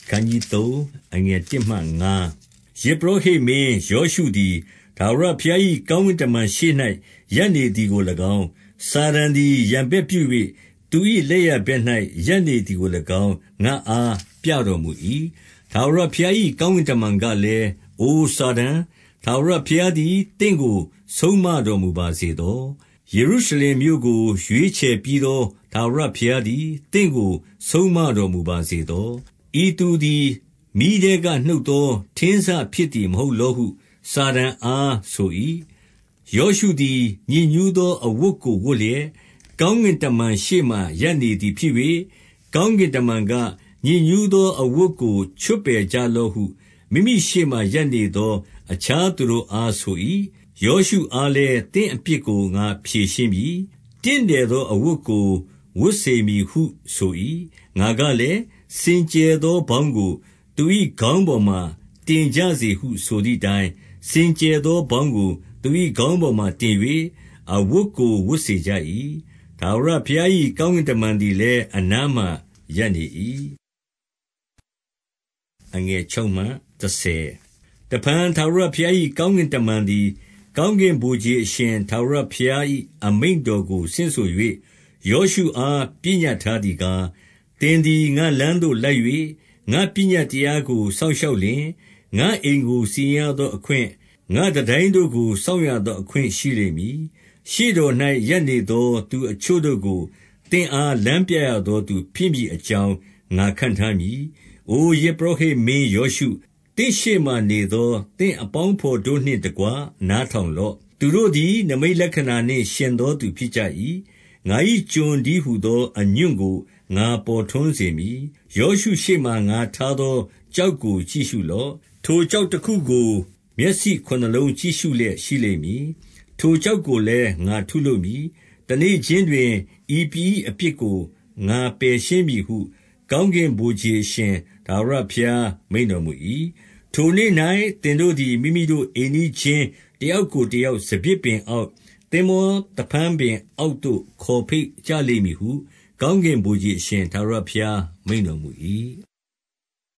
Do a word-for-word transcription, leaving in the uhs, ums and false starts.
ခန်းကြီးသုံးအငယ်တစ်မှငါးယေဘရဟိမင်းယောရှုသည်ထာဝရဘုရား၏ကောင်းကင်တမန်ရှေ့၌ရပ်နေသည်ကို၎င်းစာရန်သည်ရံပက်ပြု၍သူ၏လက်ရဘက်၌ရပ်နေသည်ကို၎င်းငါအားပြတော်မူ၏ထာဝရဘုရား၏ကောင်းကင်တမန်ကလည်းအိုစာတန်ထာဝရဘုရားသည်တင့်ကိုဆုံးမတော်မူပါစေသောယေရုရှလင်မြို့ကိုရွေးချယ်ပြီးသောထာဝရဘုရားသည်တင့်ကိုဆုံးမတော်မူပါစေသောဤသူသည်မိထဲကနှုတ်သောထင်းစဖြစ်သည်မဟုတ်လောဟုစာတန်အားဆို၏ယောရှုသည်ညစ်ညူးသောအဝတ်ကိုဝတ်လျက်ကောင်းကင်တမန်ရှေ့မှရပ်နေသည်ဖြစ်၍ကောင်းကင်တမန်ကညစ်ညူးသောအဝတ်ကိုချွတ်ပယ်ကြလော့ဟုမိမိရှေ့မှရပ်နေသောအခြားသူတို့အားဆို၏ယောရှုအားလည်းတင့်အပြစ်ကိုငါဖြေရှင်းပြီတင့်တယ်သောအဝတ်ကိုဝတ်စေမည်ဟုဆို၏ငါကလည်းစင်ကြယ်သောဘောင်းကိုသူ၏ခေါင်းပေါ်မှတင်ကြစေဟုဆိုသည့်တိုင်စင်ကြယ်သောဘောင်းကိုသူ၏ခေါင်းပေါ်မှတင်၍အဝတ်ကိုဝတ်စေကြ၏ထာဝရဘုရား၏ကောင်းကင်တမန်သည်လည်းအနားမှရပ်နေ၏အငယ်၆မှ၁၀တဖန်ထာဝရဘုရား၏ကောင်းကင်တမန်သည်ကောင်းကင်ဗိုလ်ခြေအရှင်ထာဝရဘုရား၏အမိန့်တော်ကိုဆင့်ဆို၍ယောရှုအားပညတ်ထားသည်ကားသင်သည်ငါလမ်းသို့လိုက်၍ငါပညတ်တရားကိုစောင့်ရှောက်လျင်ငါအိမ်ကိုစီရင်ရသောအခွင့်ငါတန်တိုင်းတို့ကိုစောင့်ရသောအခွင့်ရှိလိမ့်မည်ရှေ့တော်၌ရပ်နေသောသူအချို့တို့ကိုသင်အားလမ်းပြရသောသူဖြစ်မည်အကြောင်းငါခန့်ထားမည်အိုယေဘရဟိမင်းယောရှုသင်ရှေ့မှနေသောသင်အပေါင်းဖော်တို့နှင့်တကွနားထောင်လော့သူတို့သည်နမိတ်လက္ခဏာနှင့်ရှင်သောသူဖြစ်ကြ၏ငါ၏ကျွန်တည်းဟူသောအညွန့်ကိုငါပေါ်ထွန်းစေမည်ယောရှုရှေ့မှငါထားသောကျောက်ကိုကြည့်ရှုလော့ထိုကျောက်တစ်ခုကိုမျက်စိခုနှစ်လုံးကြည့်ရှုလျက်ရှိလိမ့်မည်ထိုကျောက်ကိုလည်းငါထုလုပ်မည်တနေ့ချင်းတွင်ဤပြည်အပြစ်ကိုငါပယ်ရှင်းမည်ဟုကောင်းကင်ဗိုလ်ခြေရှင်ထာဝရဘုရားမိန့်တော်မူ၏ထိုနေ့၌သင်တို့သည်မိမိတို့အိမ်နီးချင်းတယောက်ကိုတယောက်စပျစ်ပင်အောက်သင်္ဘောတဖန်းပင်အောက်သို့ခေါ်ဖိတ်ကြလိမ့်မည်ဟုကောင်းကင်ဗိုလ်ခြေရှင်ထာဝရဘုရားမိန့်တော်မူ၏